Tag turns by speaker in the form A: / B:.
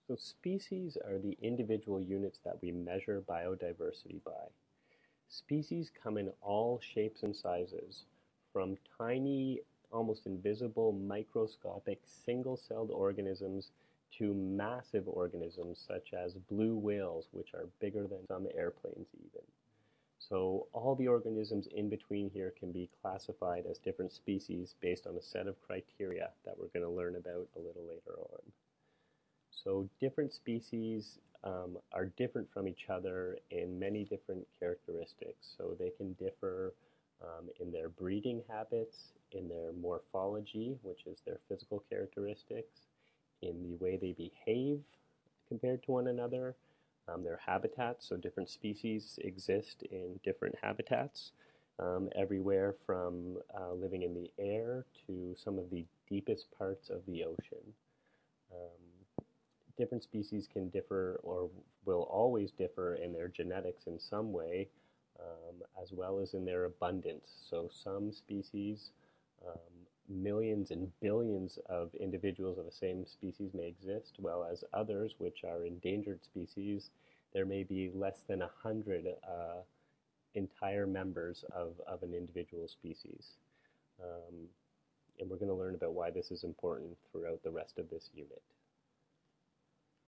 A: So species are the individual units that we measure biodiversity by. Species come in all shapes and sizes, from tiny, almost invisible, microscopic, single-celled organisms to massive organisms such as blue whales, which are bigger than some airplanes even. So all the organisms in between here can be classified as different species based on a set of criteria that we're going to learn about a little later on. So different species are different from each other in many different characteristics. So they can differ in their breeding habits, in their morphology, which is their physical characteristics, in the way they behave compared to one another, their habitats. So different species exist in different habitats, everywhere from living in the air to some of the deepest parts of the ocean. Different species can differ or will always differ in their genetics in some way, as well as in their abundance. So some species, millions and billions of individuals of the same species may exist, while as others, which are endangered species, there may be less than 100 entire members of an individual species. And we're going to learn about why this is important throughout the rest of this unit.